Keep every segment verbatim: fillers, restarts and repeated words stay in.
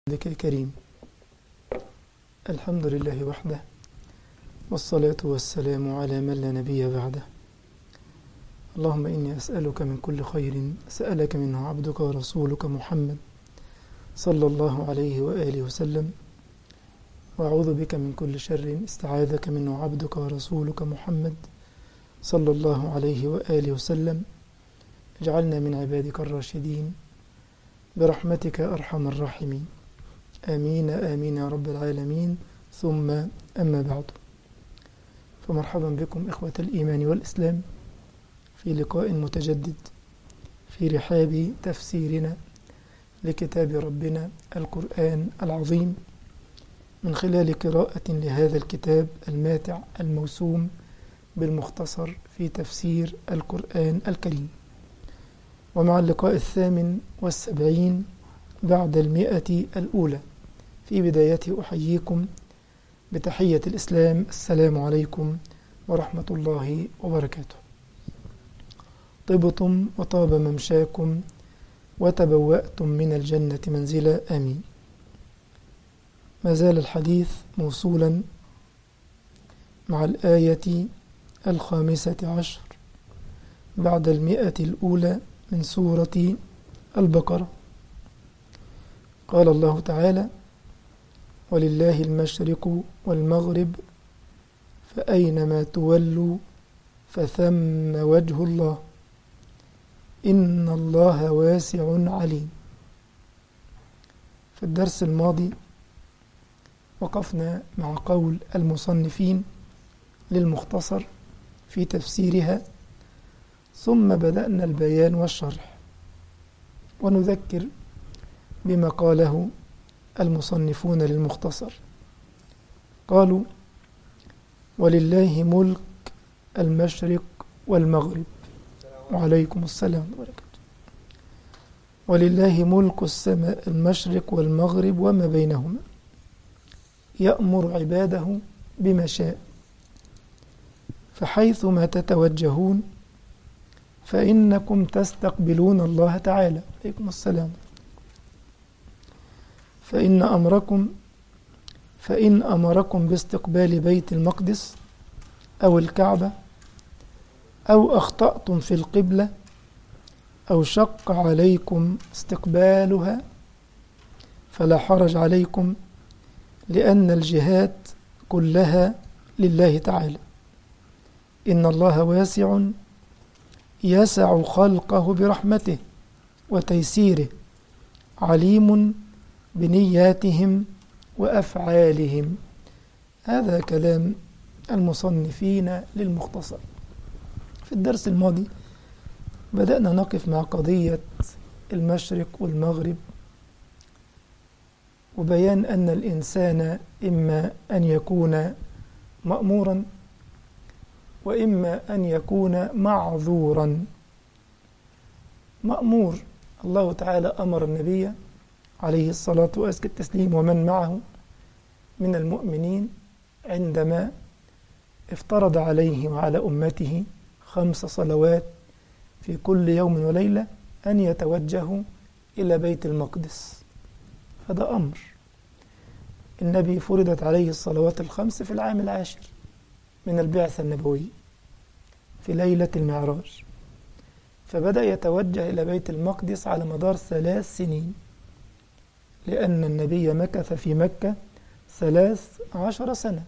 لك يا كريم. الحمد لله وحده، والصلاة والسلام على من لا نبي بعده. اللهم إني أسألك من كل خير سألك منه عبدك ورسولك محمد صلى الله عليه وآله وسلم، وأعوذ بك من كل شر استعاذك منه عبدك ورسولك محمد صلى الله عليه وآله وسلم. اجعلنا من عبادك الراشدين برحمتك أرحم الراحمين، آمين آمين يا رب العالمين. ثم أما بعد، فمرحبا بكم إخوة الإيمان والإسلام في لقاء متجدد في رحاب تفسيرنا لكتاب ربنا القرآن العظيم، من خلال قراءة لهذا الكتاب الماتع الموسوم بالمختصر في تفسير القرآن الكريم. ومع اللقاء الثامن والسبعين بعد المئة الأولى، في بدايته أحييكم بتحية الإسلام: السلام عليكم ورحمة الله وبركاته. طبتم وطاب ممشاكم وتبوأتم من الجنة منزلا، آمين. ما زال الحديث موصولا مع الآية الخامسة عشر بعد المئة الأولى من سورة البقرة. قال الله تعالى: ولله المشرق والمغرب فأينما تولوا فثم وجه الله إن الله واسع عليم. في الدرس الماضي وقفنا مع قول المصنفين للمختصر في تفسيرها، ثم بدأنا البيان والشرح، ونذكر بما قاله المصنفون للمختصر. قالوا: ولله ملك المشرق والمغرب. وعليكم السلام وبركاته. ولله ملك السماء المشرق والمغرب وما بينهما، يأمر عباده بما شاء، فحيثما تتوجهون فإنكم تستقبلون الله تعالى. عليكم السلام. فإن أمركم فإن أمركم باستقبال بيت المقدس أو الكعبة، أو أخطأتم في القبلة، أو شق عليكم استقبالها، فلا حرج عليكم، لأن الجهات كلها لله تعالى. إن الله واسع يسع خلقه برحمته وتيسيره، عليم بنياتهم وأفعالهم. هذا كلام المصنفين للمختصر. في الدرس الماضي بدأنا نقف مع قضية المشرق والمغرب، وبيان أن الإنسان إما أن يكون مأمورا وإما أن يكون معذورا. مأمور، الله تعالى أمر النبي عليه الصلاة وأزكى التسليم ومن معه من المؤمنين عندما افترض عليه وعلى أمته خمس صلوات في كل يوم وليلة أن يتوجهوا إلى بيت المقدس. هذا أمر. النبي فرضت عليه الصلوات الخمس في العام العاشر من البعثة النبوية في ليلة المعراج، فبدأ يتوجه إلى بيت المقدس على مدار ثلاث سنين، لأن النبي مكث في مكة ثلاث عشر سنة.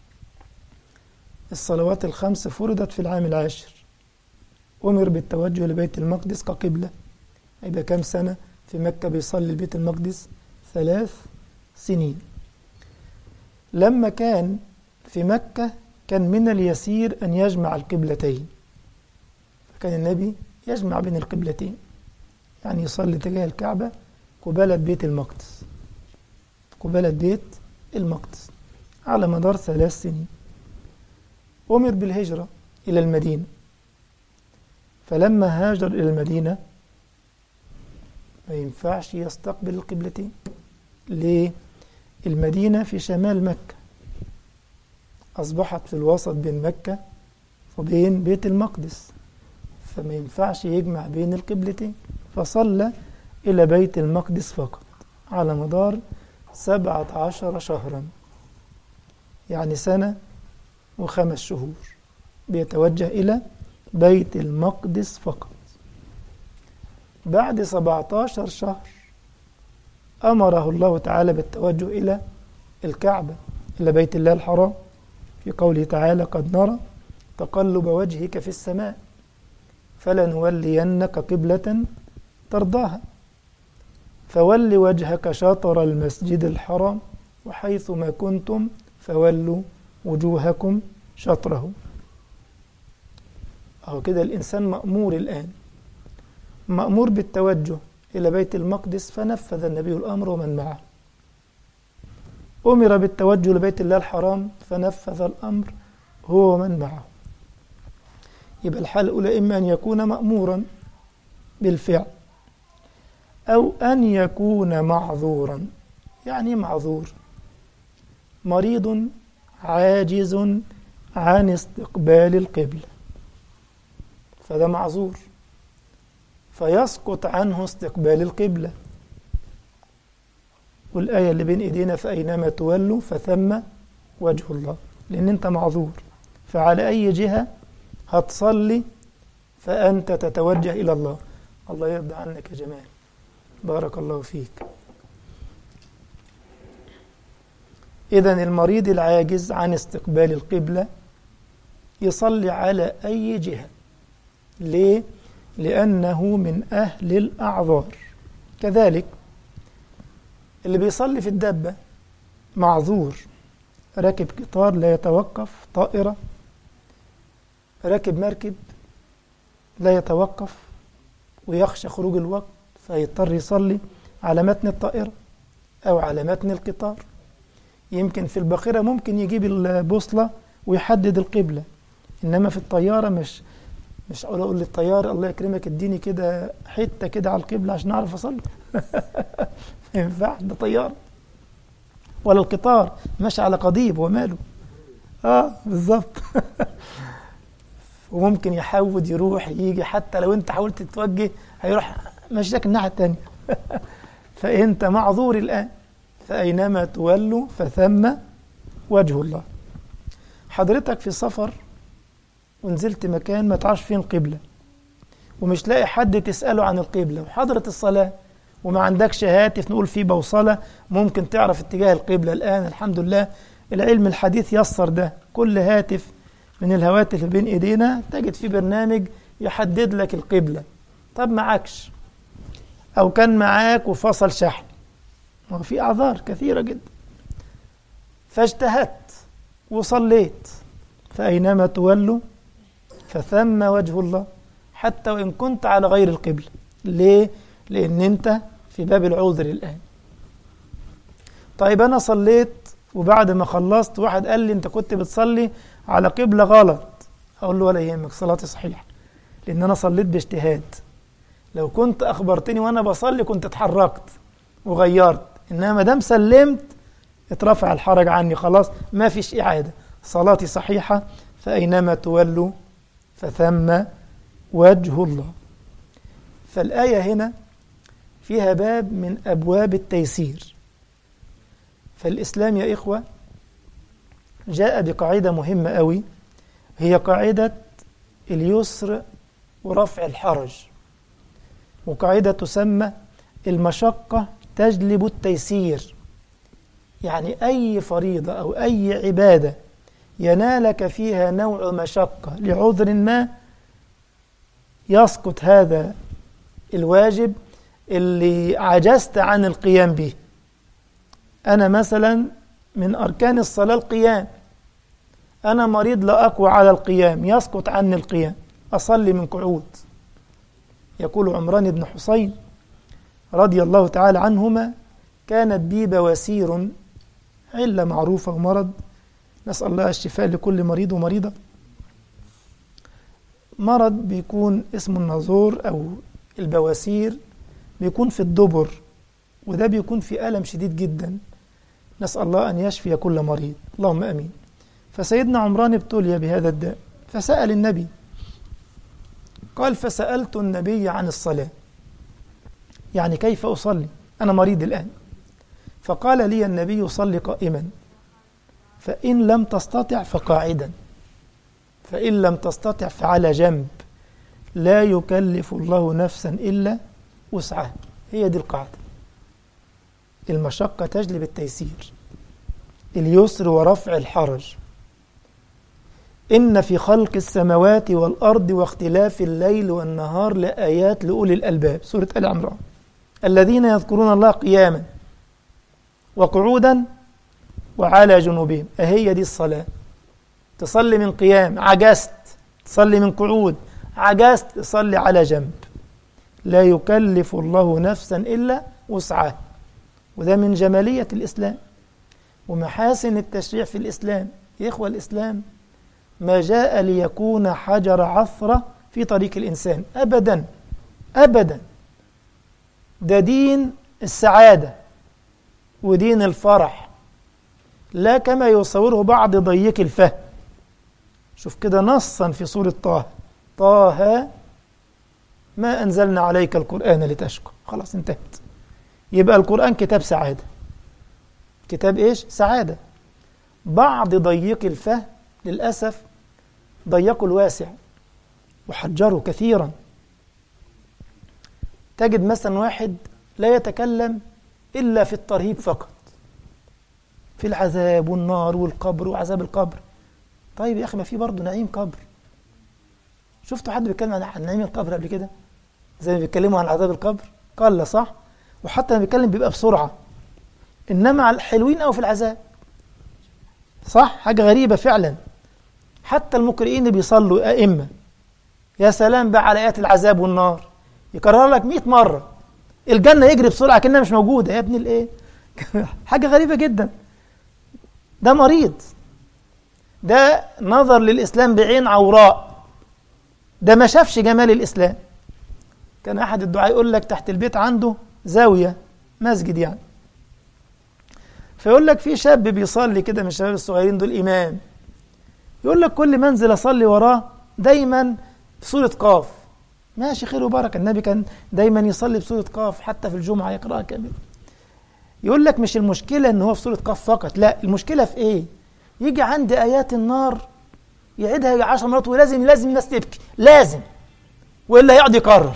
الصلوات الخمس فرضت في العام العاشر، أمر بالتوجه لبيت المقدس كقبلة. يبقى كم سنة في مكة بيصلي بيت المقدس؟ ثلاث سنين. لما كان في مكة كان من اليسير أن يجمع القبلتين، فكان النبي يجمع بين القبلتين، يعني يصلي تجاه الكعبة قبالة بيت المقدس قبالة بيت المقدس على مدار ثلاث سنين. أمر بالهجرة إلى المدينة، فلما هاجر إلى المدينة ما ينفعش يستقبل القبلتين. ليه؟ المدينة في شمال مكة، أصبحت في الوسط بين مكة وبين بيت المقدس، فما ينفعش يجمع بين القبلتين، فصلى إلى بيت المقدس فقط على مدار سبعة عشر شهرا، يعني سنة وخمس شهور بيتوجه إلى بيت المقدس فقط. بعد سبعة عشر شهر أمره الله تعالى بالتوجه إلى الكعبة، إلى بيت الله الحرام، في قوله تعالى: قد نرى تقلب وجهك في السماء فلنولينك قبلة ترضاها فول وجهك شطر المسجد الحرام وحيث ما كنتم فولوا وجوهكم شطره. أهو كده الإنسان مأمور الآن، مأمور بالتوجه إلى بيت المقدس، فنفذ النبي الأمر ومن معه. أمر بالتوجه لبيت الله الحرام فنفذ الأمر هو ومن معه. يبقى الحالة الأولى إما أن يكون مأمورا بالفعل أو أن يكون معذورا. يعني معذور، مريض عاجز عن استقبال القبلة، فده معذور، فيسقط عنه استقبال القبلة. والآية اللي بين إيدينا: فأينما تولوا فثم وجه الله، لأن أنت معذور، فعلى أي جهة هتصلي فأنت تتوجه إلى الله. الله يرضى عنك يا جمال، بارك الله فيك. إذن المريض العاجز عن استقبال القبلة يصلي على أي جهة. ليه؟ لأنه من أهل الأعذار. كذلك اللي بيصلي في الدابة معذور، راكب قطار لا يتوقف، طائرة، راكب مركب لا يتوقف ويخشى خروج الوقت، فيضطر يصلي على متن الطائرة أو على متن القطار. يمكن في الباخرة ممكن يجيب البوصلة ويحدد القبلة، إنما في الطيارة مش مش أقول أقول للطيار: الله يكرمك اديني كده حتة كده على القبلة عشان أعرف أصلي. ما ينفعش، ده طيار. ولا القطار ماشي على قضيب وماله. آه بالظبط. وممكن يحود يروح يجي، حتى لو أنت حاولت تتوجه هيروح ماشيك الناحية التانية. فأنت معذور الآن. فأينما تولوا فثم وجه الله. حضرتك في سفر ونزلت مكان ما تعرفش فين القبلة، ومش لاقي حد تسأله عن القبلة، وحضرة الصلاة وما عندكش هاتف نقول فيه بوصلة ممكن تعرف اتجاه القبلة. الآن الحمد لله العلم الحديث يسر ده، كل هاتف من الهواتف اللي بين ايدينا تجد فيه برنامج يحدد لك القبلة. طب معكش، أو كان معاك وفصل شحن، وفي أعذار كثيرة جدا، فاجتهدت وصليت، فأينما تولوا فثم وجه الله، حتى وإن كنت على غير القبلة. ليه؟ لأن أنت في باب العذر الآن. طيب أنا صليت وبعد ما خلصت واحد قال لي أنت كنت بتصلي على قبلة غلط، أقول له ولا يهمك، صلاتي صحيحة، لأن أنا صليت باجتهاد. لو كنت أخبرتني وأنا بصلي كنت اتحركت وغيرت، إنما ما دام سلمت اترفع الحرج عني، خلاص ما فيش إعادة، صلاتي صحيحة. فأينما تولوا فثم وجه الله. فالآية هنا فيها باب من أبواب التيسير. فالإسلام يا إخوة جاء بقاعدة مهمة قوي، هي قاعدة اليسر ورفع الحرج، وقاعدة تسمى المشقة تجلب التيسير. يعني أي فريضة أو أي عبادة ينالك فيها نوع مشقة لعذر ما، يسقط هذا الواجب اللي عجزت عن القيام به. أنا مثلا من أركان الصلاة القيام، أنا مريض لا أقوى على القيام، يسقط عني القيام، أصلي من قعود. يقول عمران بن حسين رضي الله تعالى عنهما: كانت بي بواسير، علة معروفة ومرض، نسأل الله الشفاء لكل مريض ومريضة. مرض بيكون اسمه الناظور أو البواسير، بيكون في الدبر، وده بيكون في ألم شديد جدا، نسأل الله أن يشفي كل مريض، اللهم أمين. فسيدنا عمران ابتلي بهذا الداء، فسأل النبي، قال: فسألت النبي عن الصلاة، يعني كيف أصلي، أنا مريض الآن. فقال لي النبي صل قائما، فإن لم تستطع فقاعدا، فإن لم تستطع فعلى جنب، لا يكلف الله نفسا إلا وسعها. هي دي القاعدة، المشقة تجلب التيسير، اليسر ورفع الحرج. إن في خلق السماوات والأرض واختلاف الليل والنهار لآيات لأولي الألباب، سورة آل عمران. الذين يذكرون الله قياما وقعودا وعلى جنوبهم. أهي دي الصلاة، تصلي من قيام عجزت، تصلي من قعود عجزت، تصلي على جنب. لا يكلف الله نفسا إلا وسعها. وده من جمالية الإسلام ومحاسن التشريع في الإسلام. يا إخوة، الإسلام ما جاء ليكون حجر عثرة في طريق الإنسان أبدا أبدا. ده دين السعادة ودين الفرح، لا كما يصوره بعض ضيق الفهم. شوف كده نصا في سورة طه: طه ما أنزلنا عليك القرآن لتشقى. خلاص انتهت. يبقى القرآن كتاب سعادة. كتاب إيش؟ سعادة. بعض ضيق الفهم للأسف ضيقوا الواسع وحجروا كثيرا. تجد مثلا واحد لا يتكلم إلا في الترهيب فقط، في العذاب والنار والقبر وعذاب القبر. طيب يا أخي، ما في برضه نعيم قبر. شفتوا حد بيتكلم عن نعيم القبر قبل كده زي ما بيتكلموا عن عذاب القبر؟ قال لا، صح. وحتى لما بيتكلم بيبقى بسرعة، إنما على الحلوين أو في العذاب، صح. حاجة غريبة فعلا. حتى المقرئين اللي بيصلوا أئمة، يا سلام بقى على آيات العذاب والنار، يكرر لك مئة مرة الجنة، يجري بسرعة كأنها مش موجودة. يا ابن الإيه؟ حاجة غريبة جدا. ده مريض، ده نظر للإسلام بعين عوراء، ده ما شافش جمال الإسلام. كان أحد الدعاء يقول لك تحت البيت عنده زاوية مسجد يعني، فيقول لك في شاب بيصلي كده من الشباب الصغيرين دول إمام، يقول لك كل منزل أصلي وراه دايما بسورة قاف. ماشي، خير وبركة. النبي كان دايما يصلي بسورة قاف، حتى في الجمعة يقرأها كامل. يقول لك مش المشكلة ان هو في سورة قاف فقط، لا، المشكلة في ايه؟ يجي عند آيات النار يعيدها عشر مرات، ولازم لازم الناس تبكي، لازم، وإلا يقعد يكرر.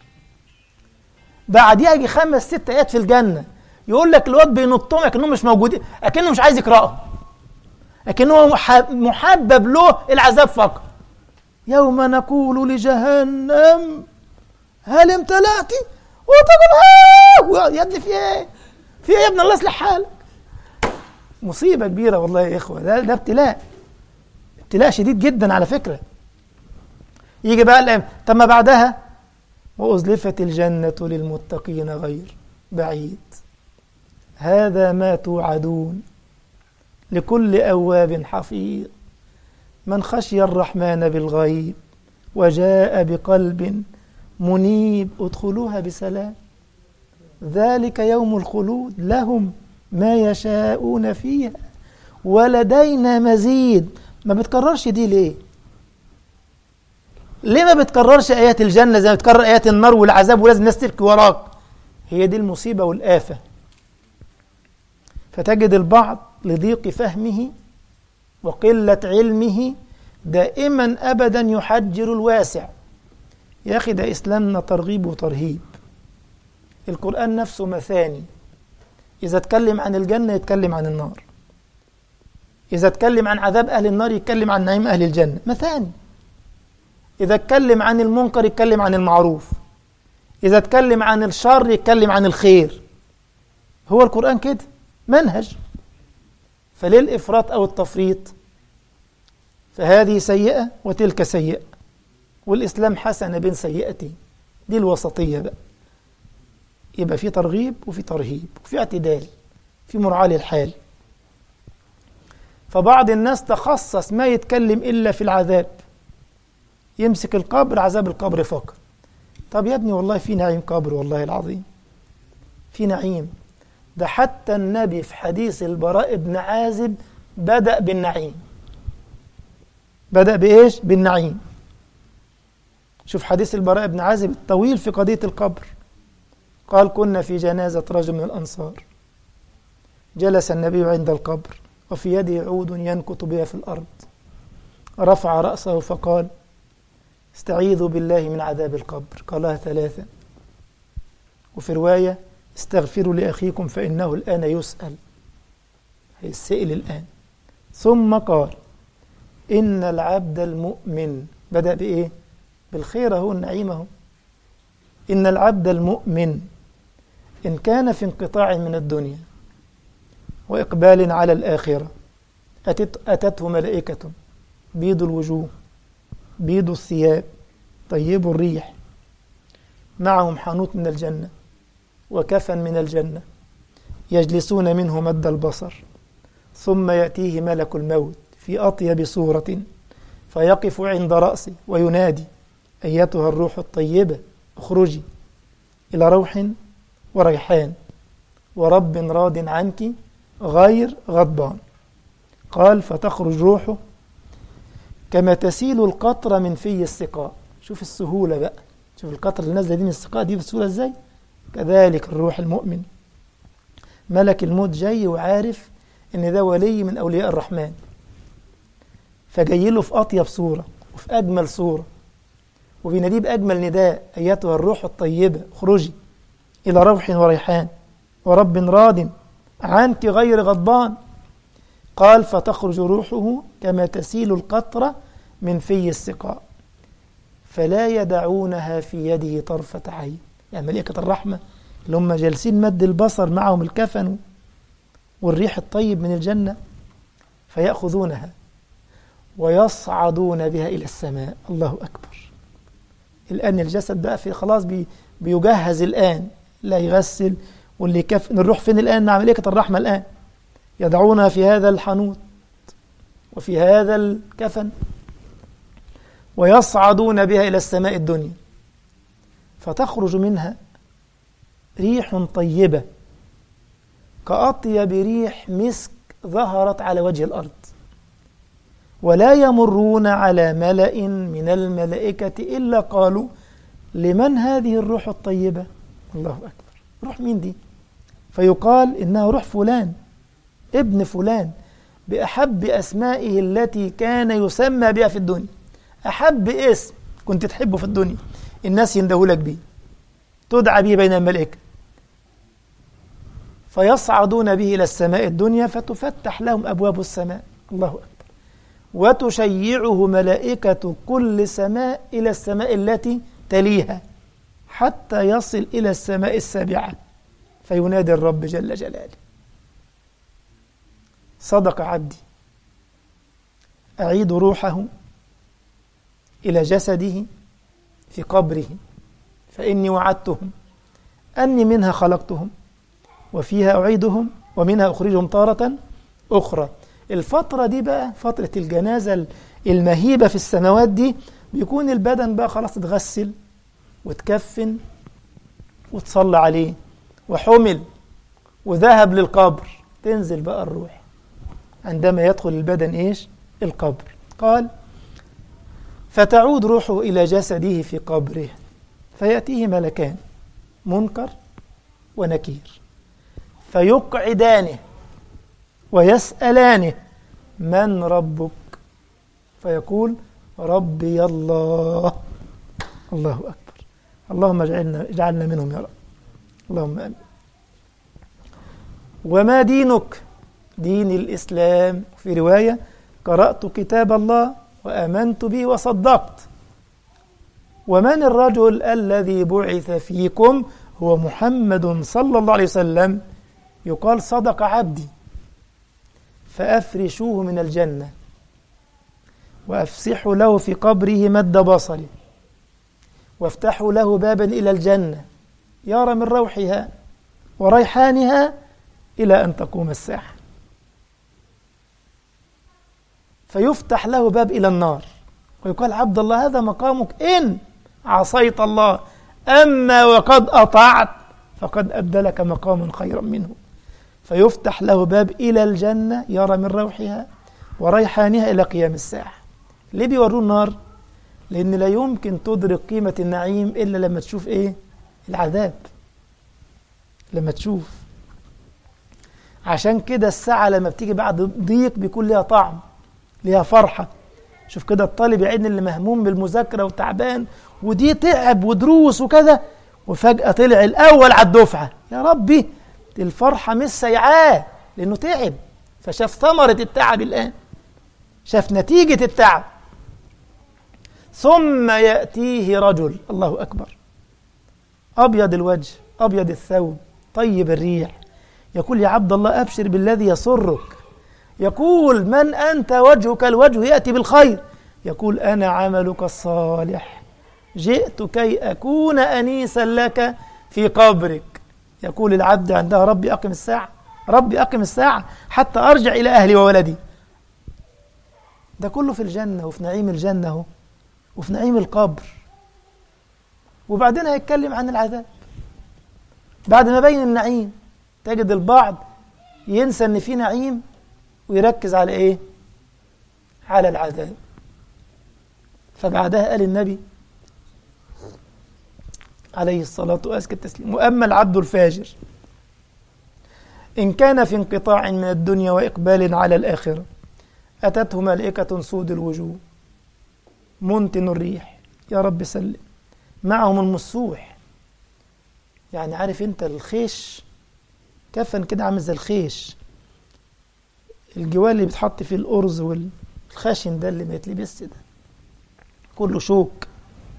بعديها يجي خمس ست آيات في الجنة، يقول لك الواد بينطهم اكنهم مش موجودين، اكنه مش عايز يقرأهم، اكنه محبب له العذاب فقط. يوم نقول لجهنم هل امتلأت وتقول ها. يا ابني في ايه؟ في ايه يا ابن الله؟ اصلح حالك. مصيبة كبيرة والله يا إخوة. ده, ده ابتلاء، ابتلاء شديد جدا على فكرة. يجي بقى الأيام، طب ما بعدها وأزلفت الجنة للمتقين غير بعيد، هذا ما توعدون لكل أواب حفيظ من خشي الرحمن بالغيب وجاء بقلب منيب ادخلوها بسلام ذلك يوم الخلود لهم ما يشاءون فيها ولدينا مزيد. ما بتكررش دي ليه؟ ليه ما بتكررش آيات الجنة زي ما بتكرر آيات النار والعذاب ولازم الناس تبكي وراك؟ هي دي المصيبة والآفة. فتجد البعض لضيق فهمه وقلة علمه دائما أبدا يحجر الواسع. يا أخي، ده إسلامنا ترغيب وترهيب. القرآن نفسه مثاني، إذا اتكلم عن الجنة يتكلم عن النار، إذا اتكلم عن عذاب أهل النار يتكلم عن نعيم أهل الجنة، مثاني. إذا اتكلم عن المنكر يتكلم عن المعروف، إذا اتكلم عن الشر يتكلم عن الخير. هو القرآن كده منهج، فليه الإفراط أو التفريط؟ فهذه سيئة وتلك سيئة، والإسلام حسن بين سيئتين، دي الوسطية بقى. يبقى في ترغيب وفي ترهيب وفي اعتدال، في مراعاة للحال. فبعض الناس تخصص ما يتكلم إلا في العذاب، يمسك القبر، عذاب القبر فقط. طب يا ابني والله في نعيم قبر، والله العظيم في نعيم. ده حتى النبي في حديث البراء بن عازب بدأ بالنعيم. بدأ بإيش؟ بالنعيم. شوف حديث البراء بن عازب الطويل في قضية القبر. قال: كنا في جنازة رجل من الأنصار جلس النبي عند القبر وفي يده عود ينكت بها في الأرض، رفع رأسه فقال: استعيذوا بالله من عذاب القبر، قالها ثلاثة. وفي رواية: استغفروا لأخيكم فإنه الآن يسأل، هيسئل الآن. ثم قال: إن العبد المؤمن، بدأ بإيه؟ بالخير أهو، النعيم أهو. إن العبد المؤمن إن كان في انقطاع من الدنيا وإقبال على الآخرة أتت أتته ملائكة بيض الوجوه بيض الثياب طيب الريح، معهم حنوط من الجنة وكفن من الجنة، يجلسون منه مد البصر، ثم يأتيه ملك الموت في أطيب صورة فيقف عند رأسه وينادي: أيتها الروح الطيبة اخرجي إلى روح وريحان ورب راض عنك غير غضبان. قال: فتخرج روحه كما تسيل القطرة من في السقاء. شوف السهولة بقى، شوف القطرة اللي نازلة دي من السقاء دي بالسهولة ازاي. كذلك الروح المؤمن، ملك الموت جاي وعارف ان ده ولي من أولياء الرحمن، فجاي له في أطيب صورة وفي أجمل صورة، وبيناديه بأجمل نداء: أيتها الروح الطيبة اخرجي إلى روح وريحان ورب راض عنك غير غضبان. قال: فتخرج روحه كما تسيل القطرة من في السقاء فلا يدعونها في يده طرفة عين. يعني ملائكة الرحمة اللي هم جالسين مد البصر معهم الكفن والريح الطيب من الجنة، فيأخذونها ويصعدون بها إلى السماء. الله أكبر. الآن الجسد بقى في خلاص بي بيجهز الآن، لا يغسل واللي يكفن. الروح فين الآن؟ مع ملائكة الرحمة الآن، يضعونها في هذا الحنوط وفي هذا الكفن ويصعدون بها إلى السماء الدنيا، فتخرج منها ريح طيبة كأطيب ريح مسك ظهرت على وجه الأرض، ولا يمرون على ملأ من الملائكة إلا قالوا: لمن هذه الروح الطيبة؟ الله أكبر. روح مين دي؟ فيقال: إنها روح فلان ابن فلان، بأحب أسمائه التي كان يسمى بها في الدنيا. أحب اسم كنت تحبه في الدنيا الناس يندهولك به، تدعى به بين الملائكة، فيصعدون به إلى السماء الدنيا فتفتح لهم أبواب السماء. الله أكبر. وتشيعه ملائكة كل سماء إلى السماء التي تليها حتى يصل إلى السماء السابعة، فينادي الرب جل جلاله: صدق عبدي، أعيد روحه إلى جسده في قبره، فإني وعدتهم أني منها خلقتهم وفيها أعيدهم ومنها أخرجهم تارة أخرى. الفترة دي بقى فترة الجنازة المهيبة في السماوات دي، بيكون البدن بقى خلاص اتغسل وتكفن وتصلى عليه وحمل وذهب للقبر، تنزل بقى الروح عندما يدخل البدن إيش؟ القبر. قال: فتعود روحه إلى جسده في قبره، فيأتيه ملكان منكر ونكير، فيقعدانه ويسألانه: من ربك؟ فيقول: ربي الله. الله أكبر. اللهم اجعلنا اجعلنا منهم يا رب، اللهم آمين. وما دينك؟ دين الإسلام. في رواية: قرأت كتاب الله وآمنت به وصدقت. ومن الرجل الذي بعث فيكم؟ هو محمد صلى الله عليه وسلم. يقال: صدق عبدي. فأفرشوه من الجنة وأفسحوا له في قبره مد بصره، وافتحوا له بابا إلى الجنة يرى من روحها وريحانها إلى أن تقوم الساعة، فيفتح له باب إلى النار ويقال: عبد الله هذا مقامك إن عصيت الله، أما وقد أطعت فقد أبدلك مقاما خيرا منه. فيفتح له باب إلى الجنة يرى من روحها وريحانها إلى قيام الساعة. ليه بيوروه النار؟ لأن لا يمكن تدرك قيمة النعيم إلا لما تشوف إيه؟ العذاب. لما تشوف عشان كده الساعة لما بتيجي بعد ضيق بيكون ليها طعم، ليها فرحة. شوف كده الطالب يا عيني اللي مهموم بالمذاكرة وتعبان ودي تعب ودروس وكذا، وفجأة طلع الأول على الدفعة، يا ربي الفرحة مش سيعاه لأنه تعب، فشاف ثمرة التعب الآن، شاف نتيجة التعب. ثم يأتيه رجل، الله أكبر، أبيض الوجه أبيض الثوب طيب الريح، يقول يا عبد الله أبشر بالذي يسرك. يقول من أنت؟ وجهك الوجه يأتي بالخير. يقول أنا عملك الصالح، جئت كي أكون أنيسا لك في قبرك. يقول العبد عندها ربي أقم الساعة، ربي أقم الساعة حتى أرجع إلى أهلي وولدي. ده كله في الجنة وفي نعيم الجنة وفي نعيم القبر. وبعدين هيتكلم عن العذاب بعد ما بين النعيم. تجد البعض ينسى ان في نعيم ويركز على ايه؟ على العذاب. فبعدها قال النبي عليه الصلاة وأزكى التسليم: وأما العبد الفاجر إن كان في انقطاع من الدنيا وإقبال على الآخرة أتته ملائكة سود الوجوه منتن الريح، يا رب سلم، معهم المسوح. يعني عارف انت الخيش، كفن كده عامل زي الخيش، الجوال اللي بتحط فيه الأرز والخشن ده اللي ما يتلبس ده، كله شوك.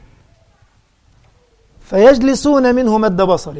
فيجلسون منه مد بصره،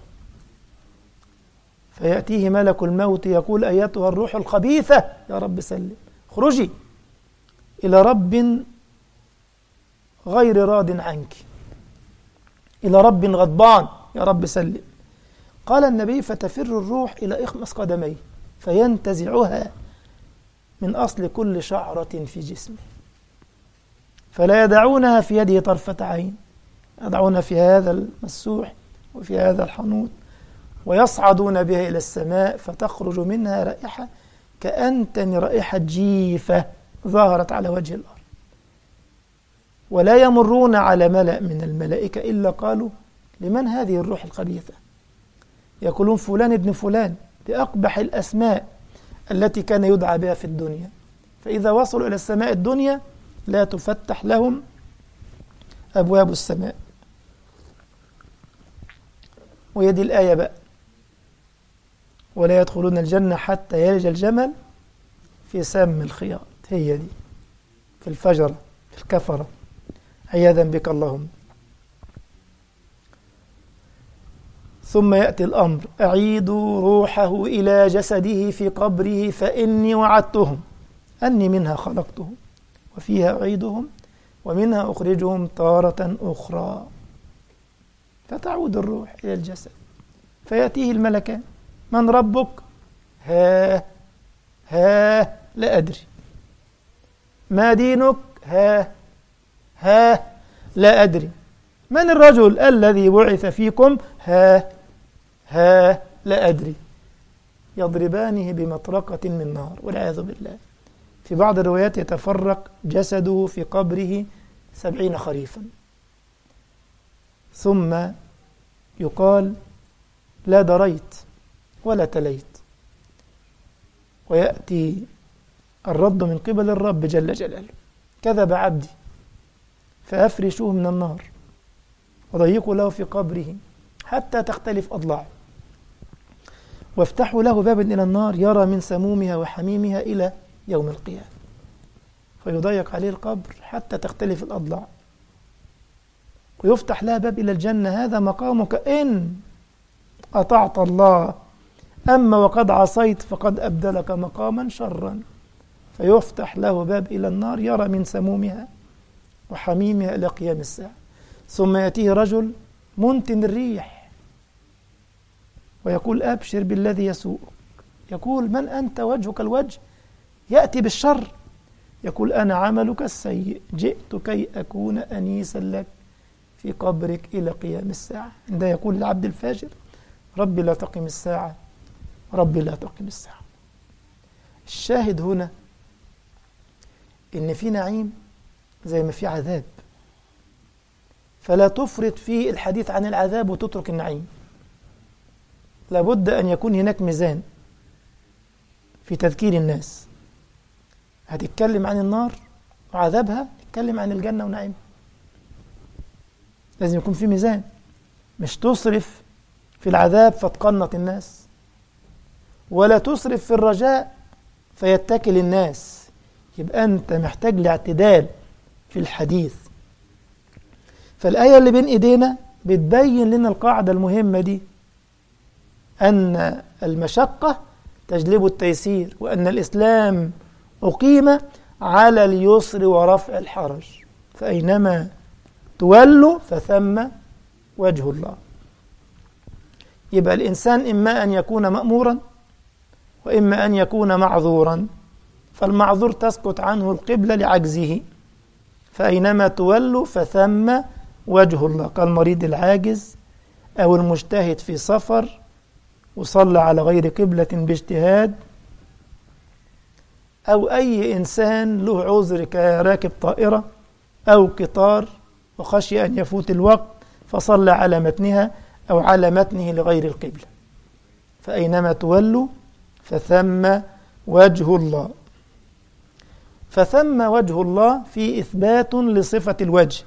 فيأتيه ملك الموت يقول أيتها الروح الخبيثة، يا رب سلم، اخرجي إلى رب غير راض عنك، إلى رب غضبان، يا رب سلم. قال النبي فتفر الروح إلى إخمص قدميه فينتزعها من أصل كل شعرة في جسمه، فلا يدعونها في يده طرفة عين، يدعون في هذا المسوح وفي هذا الحنوط، ويصعدون بها إلى السماء فتخرج منها رائحة كأنتن رائحة جيفة ظهرت على وجه الأرض. ولا يمرون على ملأ من الملائكة إلا قالوا لمن هذه الروح الخبيثة؟ يقولون فلان ابن فلان بأقبح الأسماء التي كان يدعى بها في الدنيا. فإذا وصلوا إلى السماء الدنيا لا تفتح لهم أبواب السماء. ويدي الآية بقى: ولا يدخلون الجنة حتى يلج الجمل في سم الخياط. هي دي في الفجرة في الكفرة، عياذا بك اللهم. ثم يأتي الأمر: أعيدوا روحه إلى جسده في قبره فإني وعدتهم أني منها خلقتهم وفيها أعيدهم ومنها أخرجهم تارة أخرى. فتعود الروح إلى الجسد فيأتيه الملكان: من ربك؟ ها ها لا أدري. ما دينك؟ ها ها لا أدري. من الرجل الذي بعث فيكم؟ ها ها لا أدري. يضربانه بمطرقة من نار والعياذ بالله. في بعض الروايات يتفرق جسده في قبره سبعين خريفا، ثم يقال لا دريت ولا تليت، ويأتي الرد من قبل الرب جل جلاله: كذب عبدي فأفرشوه من النار وضيقوا له في قبره حتى تختلف أضلاعه، وافتحوا له بابا إلى النار يرى من سمومها وحميمها إلى يوم القيامة، فيضيق عليه القبر حتى تختلف الأضلاع، ويفتح لها باب إلى الجنة: هذا مقامك إن أطعت الله، أما وقد عصيت فقد أبدلك مقاما شرا. فيفتح له باب إلى النار يرى من سمومها وحميمها إلى قيام الساعة. ثم يأتيه رجل منتن الريح ويقول أبشر بالذي يسوءك. يقول من أنت؟ وجهك الوجه يأتي بالشر. يقول أنا عملك السيء، جئت كي أكون أنيسا لك في قبرك إلى قيام الساعة. عندما يقول العبد الفاجر: ربي لا تقم الساعة، ربي لا تقم الساعة. الشاهد هنا إن في نعيم زي ما في عذاب، فلا تفرط في الحديث عن العذاب وتترك النعيم. لابد أن يكون هناك ميزان في تذكير الناس. هتتكلم عن النار وعذابها، تتكلم عن الجنة ونعيمها. لازم يكون في ميزان، مش تصرف في العذاب فتقنط الناس، ولا تصرف في الرجاء فيتكل الناس. يبقى أنت محتاج لاعتدال في الحديث. فالآية اللي بين إيدينا بتبين لنا القاعدة المهمة دي، أن المشقة تجلب التيسير، وأن الإسلام أقيم على اليسر ورفع الحرج، فأينما تولوا فثم وجه الله. يبقى الإنسان إما أن يكون مأمورا وإما أن يكون معذورا، فالمعذور تسقط عنه القبلة لعجزه، فأينما تولوا فثم وجه الله، كالمريض العاجز أو المجتهد في سفر وصلى على غير قبلة باجتهاد، أو أي إنسان له عذر كراكب طائرة أو قطار وخشي أن يفوت الوقت فصلى على متنها أو على متنه لغير القبلة، فأينما تولوا فثم وجه الله. فثم وجه الله في إثبات لصفة الوجه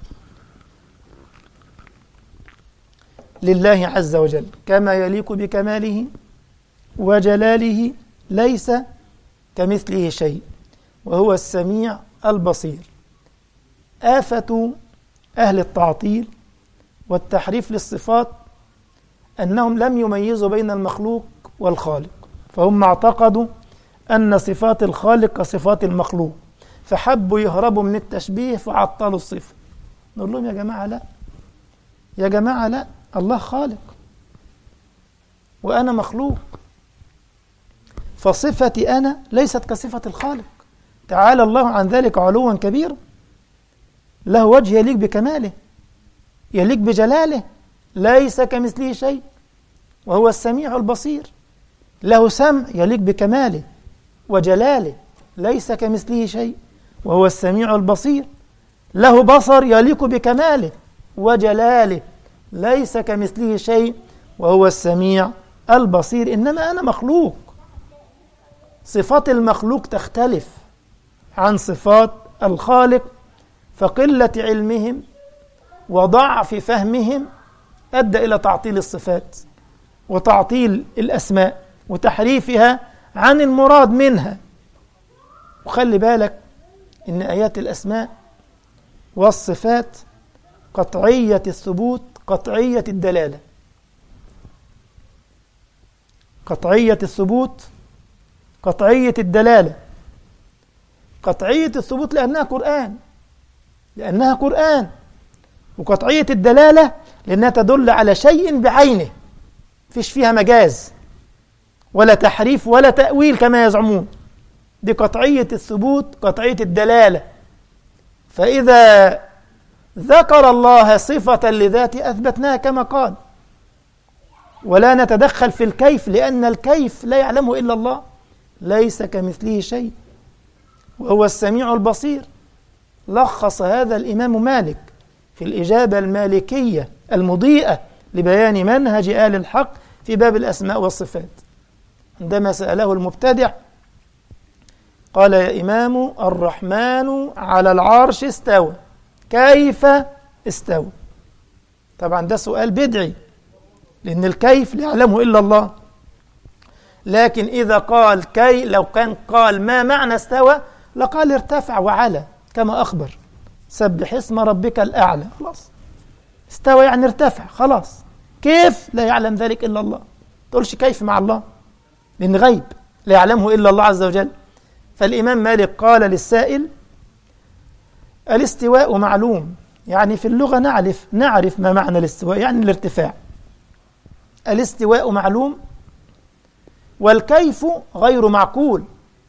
لله عز وجل كما يليق بكماله وجلاله، ليس كمثله شيء وهو السميع البصير. آفة أهل التعطيل والتحريف للصفات أنهم لم يميزوا بين المخلوق والخالق، فهم اعتقدوا أن صفات الخالق كصفات المخلوق، فحبوا يهربوا من التشبيه فعطلوا الصفة. نقول لهم يا جماعة لا، يا جماعة لا، الله خالق وأنا مخلوق، فصفتي أنا ليست كصفة الخالق، تعالى الله عن ذلك علوا كبيرا. له وجه يليق بكماله يليق بجلاله، ليس كمثله شيء وهو السميع البصير. له سمع يليق بكماله وجلاله، ليس كمثله شيء وهو السميع البصير. له بصر يليق بكماله وجلاله، ليس كمثله شيء وهو السميع البصير. إنما أنا مخلوق، صفات المخلوق تختلف عن صفات الخالق، فقلة علمهم وضعف فهمهم أدى إلى تعطيل الصفات وتعطيل الأسماء وتحريفها عن المراد منها. وخلي بالك إن آيات الأسماء والصفات قطعية الثبوت قطعية الدلالة، قطعية الثبوت قطعية الدلالة. قطعية الثبوت لأنها قرآن لأنها قرآن وقطعية الدلالة لأنها تدل على شيء بعينه، فيش فيها مجاز ولا تحريف ولا تأويل كما يزعمون. دي قطعية الثبوت قطعية الدلالة. فإذا ذكر الله صفة لذاته أثبتناها كما قال، ولا نتدخل في الكيف لأن الكيف لا يعلمه إلا الله، ليس كمثله شيء وهو السميع البصير. لخص هذا الإمام مالك في الإجابة المالكية المضيئة لبيان منهج آل الحق في باب الأسماء والصفات، عندما سأله المبتدع قال: يا إمام، الرحمن على العرش استوى، كيف استوى؟ طبعا ده سؤال بدعي لأن الكيف لا يعلمه إلا الله. لكن إذا قال كي لو كان قال ما معنى استوى لقال ارتفع وعلى كما أخبر، سبح اسم ربك الأعلى. خلاص، استوى يعني ارتفع، خلاص. كيف لا يعلم ذلك إلا الله، تقولش كيف مع الله لأن غيب لا يعلمه إلا الله عز وجل. فالإمام مالك قال للسائل: الاستواء معلوم، يعني في اللغة نعرف نعرف ما معنى الاستواء، يعني الارتفاع. الاستواء معلوم والكيف غير معقول،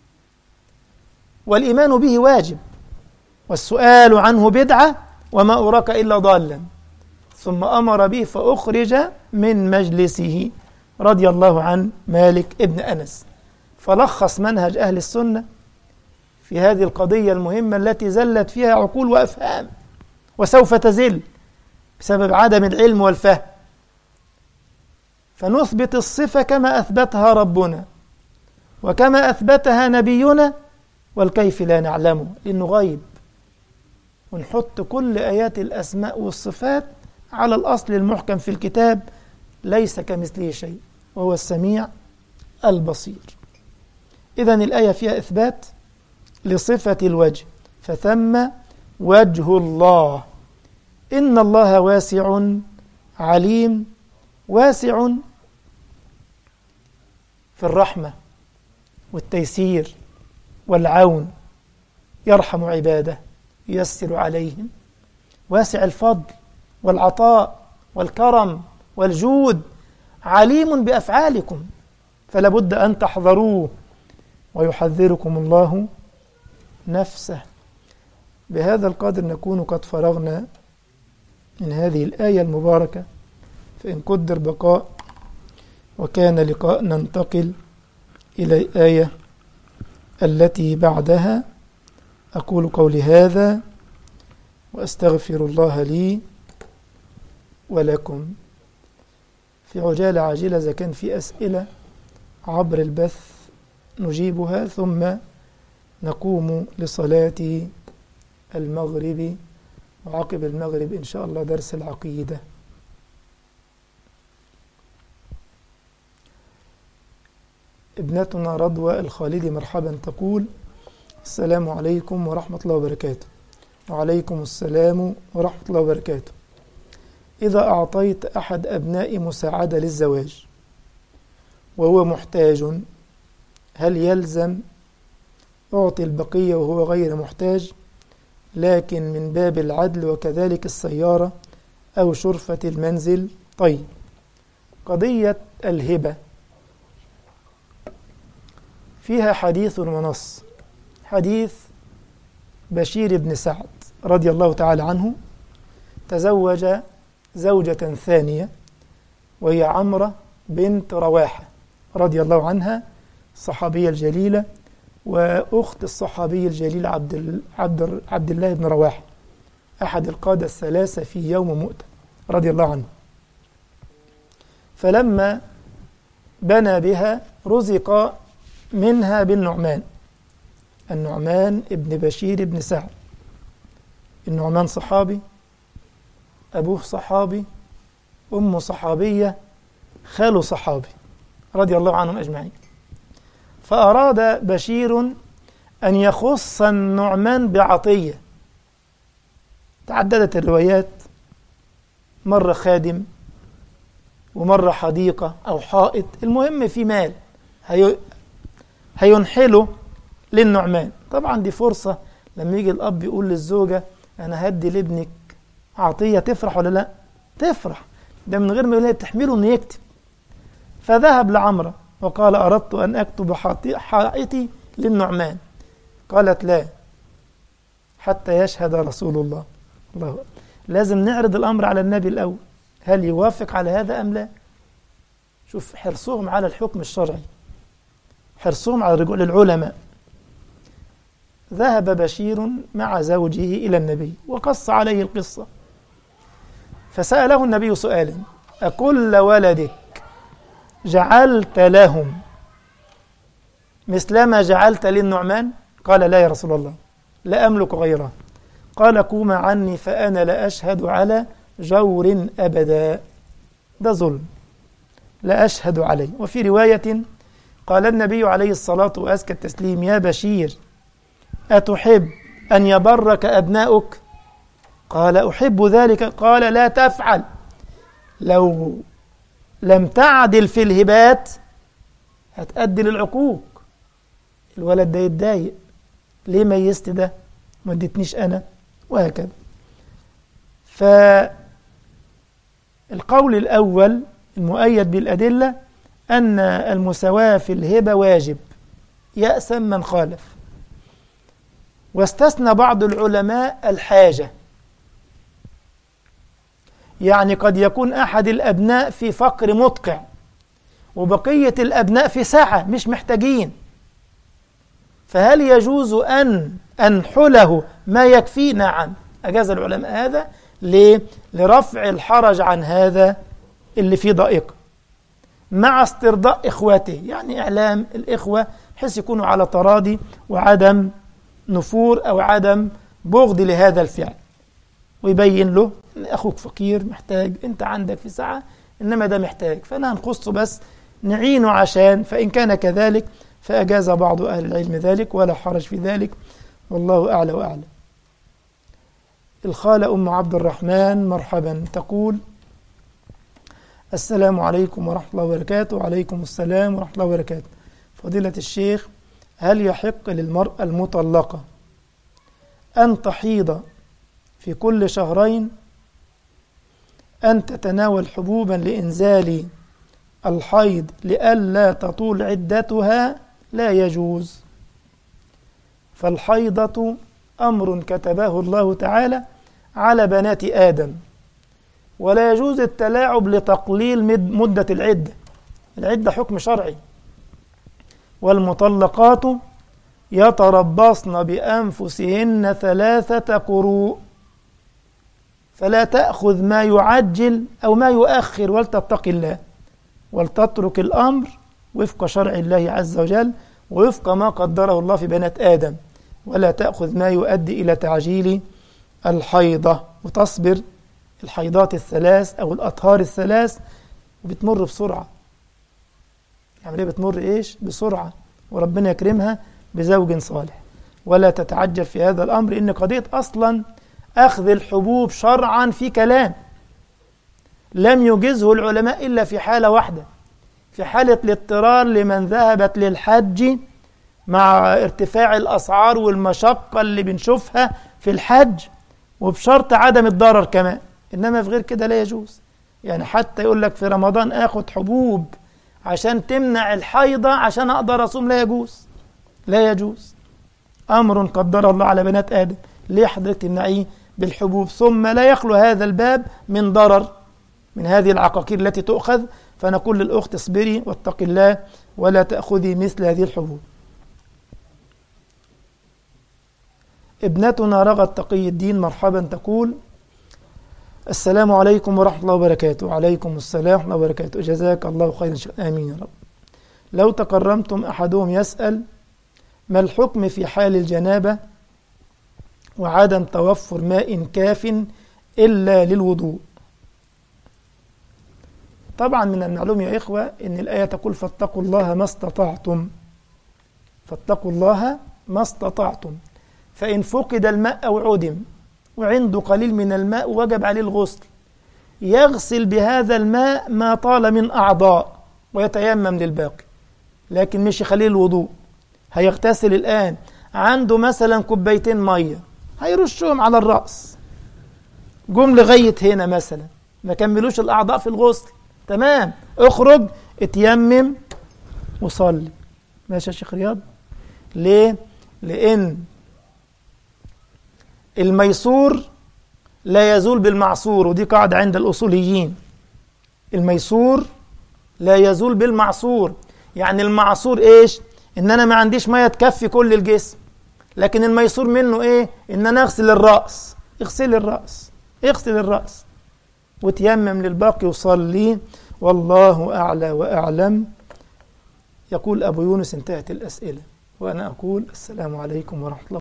والإيمان به واجب، والسؤال عنه بدعة، وما أراك إلا ضالا. ثم أمر به فأخرج من مجلسه رضي الله عن مالك ابن أنس. فلخص منهج أهل السنة في هذه القضية المهمة التي زلت فيها عقول وأفهام وسوف تزل بسبب عدم العلم والفهم. فنثبت الصفة كما أثبتها ربنا، وكما أثبتها نبينا، والكيف لا نعلمه لأنه غيب، ونحط كل آيات الأسماء والصفات على الأصل المحكم في الكتاب: ليس كمثله شيء وهو السميع البصير. إذن الآية فيها إثبات لصفة الوجه، فثم وجه الله. إن الله واسع عليم، واسع في الرحمة والتيسير والعون، يرحم عباده، ييسر عليهم، واسع الفضل والعطاء والكرم والجود، عليم بأفعالكم فلا بد أن تحذروه، ويحذركم الله نفسه. بهذا القدر نكون قد فرغنا من هذه الآية المباركة، فإن قدر بقاء وكان لقاء ننتقل إلى الآية التي بعدها. أقول قولي هذا وأستغفر الله لي ولكم. في عجالة عاجلة إذا كان في أسئلة عبر البث نجيبها، ثم نقوم لصلاة المغرب، وعقب المغرب إن شاء الله درس العقيدة. ابنتنا رضوى الخالدي مرحبا تقول: السلام عليكم ورحمة الله وبركاته. وعليكم السلام ورحمة الله وبركاته. إذا أعطيت أحد أبنائي مساعدة للزواج وهو محتاج، هل يلزم أعطي البقية وهو غير محتاج، لكن من باب العدل، وكذلك السيارة أو شرفة المنزل؟ طيب، قضية الهبة فيها حديث ونص. حديث بشير بن سعد رضي الله تعالى عنه، تزوج زوجة ثانية وهي عمرة بنت رواحة رضي الله عنها، الصحابية الجليلة وأخت الصحابي الجليل عبد عبد عبد الله بن رواحة، أحد القادة الثلاثة في يوم مؤتة رضي الله عنه. فلما بنى بها رزق منها بالنعمان، النعمان ابن بشير بن سعد. النعمان صحابي، أبوه صحابي، أمه صحابية، خاله صحابي رضي الله عنهم أجمعين. فأراد بشير أن يخص النعمان بعطية، تعددت الروايات، مرة خادم ومرة حديقة أو حائط، المهم في مال هي هينحله للنعمان. طبعا دي فرصة لما يجي الأب يقول للزوجة أنا هدي لابنك عطية، تفرح ولا لا؟ تفرح، ده من غير ما يقول تحمله إنه يكتب. فذهب لعمرة وقال أردت أن أكتب حائطي للنعمان. قالت لا حتى يشهد رسول الله. الله، لازم نعرض الأمر على النبي الأول، هل يوافق على هذا أم لا؟ شوف حرصهم على الحكم الشرعي، حرصهم على رجوع للعلماء. ذهب بشير مع زوجه إلى النبي وقص عليه القصة، فسأله النبي سؤالا: أكل ولدك جعلت لهم مثلما جعلت للنعمان؟ قال لا يا رسول الله، لا أملك غيره. قال قوم عني فأنا لا أشهد على جور أبدا، ده ظلم لا أشهد عليه. وفي رواية قال النبي عليه الصلاة وأزكى التسليم: يا بشير أتحب أن يبرك أبناؤك؟ قال أحب ذلك. قال لا تفعل، لو لم تعدل في الهبات هتأدي للعقوق، الولد ده يتضايق، ليه ميزت ده ما اديتنيش أنا، وهكذا. فالقول الأول المؤيد بالأدلة أن المساواة في الهبة واجب، يأسم من خالف. واستثنى بعض العلماء الحاجة، يعني قد يكون أحد الأبناء في فقر مدقع وبقية الأبناء في سعة مش محتاجين، فهل يجوز أن أنحله ما يكفي؟ نعم، أجاز العلماء هذا. ليه؟ لرفع الحرج عن هذا اللي فيه ضائقة، مع استرضاء إخوته، يعني إعلام الإخوة بحيث يكونوا على تراضي وعدم نفور أو عدم بغض لهذا الفعل، ويبين له إن أخوك فقير محتاج، أنت عندك في سعة إنما ده محتاج، فلا نخصه بس نعينه عشان، فإن كان كذلك فأجاز بعض أهل العلم ذلك ولا حرج في ذلك، والله أعلى وأعلم. الخالة أم عبد الرحمن مرحبا، تقول: السلام عليكم ورحمة الله وبركاته. وعليكم السلام ورحمة الله وبركاته. فضيلة الشيخ، هل يحق للمرأة المطلقة أن تحيض في كل شهرين أن تتناول حبوبا لإنزال الحيض لئلا تطول عدتها؟ لا يجوز، فالحيضة أمر كتبه الله تعالى على بنات آدم، ولا يجوز التلاعب لتقليل مدة العدة. العدة حكم شرعي، والمطلقات يتربصن بأنفسهن ثلاثة قروء، فلا تأخذ ما يعجل أو ما يؤخر، ولتتق الله ولتترك الأمر وفق شرع الله عز وجل ووفق ما قدره الله في بنات آدم، ولا تأخذ ما يؤدي إلى تعجيل الحيضة، وتصبر الحيضات الثلاث أو الأطهار الثلاث، وبتمر بسرعة. يعني بتمر إيش؟ بسرعة، وربنا يكرمها بزوج صالح. ولا تتعجل في هذا الأمر، إن قضية أصلا أخذ الحبوب شرعا في كلام لم يجزه العلماء إلا في حالة واحدة، في حالة الاضطرار لمن ذهبت للحج مع ارتفاع الأسعار والمشقة اللي بنشوفها في الحج، وبشرط عدم الضرر كمان. إنما في غير كده لا يجوز. يعني حتى يقول لك في رمضان آخد حبوب عشان تمنع الحيضة عشان أقدر أصوم، لا يجوز، لا يجوز. أمر قدره الله على بنات آدم، ليه حضرتك تمنعيه بالحبوب؟ ثم لا يخلو هذا الباب من ضرر من هذه العقاقير التي تؤخذ. فنقول للأخت: اصبري واتق الله ولا تأخذي مثل هذه الحبوب. ابنتنا رغد تقي الدين مرحبا، تقول: السلام عليكم ورحمة الله وبركاته. وعليكم السلام ورحمة الله وبركاته. جزاك الله خيرا. آمين يا رب. لو تكرمتم، أحدهم يسأل: ما الحكم في حال الجنابة وعدم توفر ماء كاف إلا للوضوء؟ طبعا من المعلوم يا إخوة إن الآية تقول: فاتقوا الله ما استطعتم، فاتقوا الله ما استطعتم. فإن فقد الماء أو عدم وعنده قليل من الماء وجب عليه الغسل، يغسل بهذا الماء ما طال من أعضاء ويتيمم للباقي، لكن مش يخليه الوضوء. هيغتسل الآن، عنده مثلا كوبايتين مية، هيرشهم على الرأس، جم لغاية هنا مثلا، ما كملوش الأعضاء في الغسل، تمام، اخرج اتيمم وصلي. ماشي يا شيخ رياض؟ ليه؟ لأن الميسور لا يزول بالمعصور، ودي قاعدة عند الأصوليين. الميسور لا يزول بالمعصور. يعني المعصور إيش؟ إن أنا ما عنديش مية تكفي كل الجسم، لكن الميسور منه إيه؟ إن أنا أغسل الرأس. اغسل الرأس، اغسل الرأس وتيمم للباقي وصلي، والله أعلى وأعلم. يقول أبو يونس: انتهت الأسئلة، وأنا أقول السلام عليكم ورحمة الله.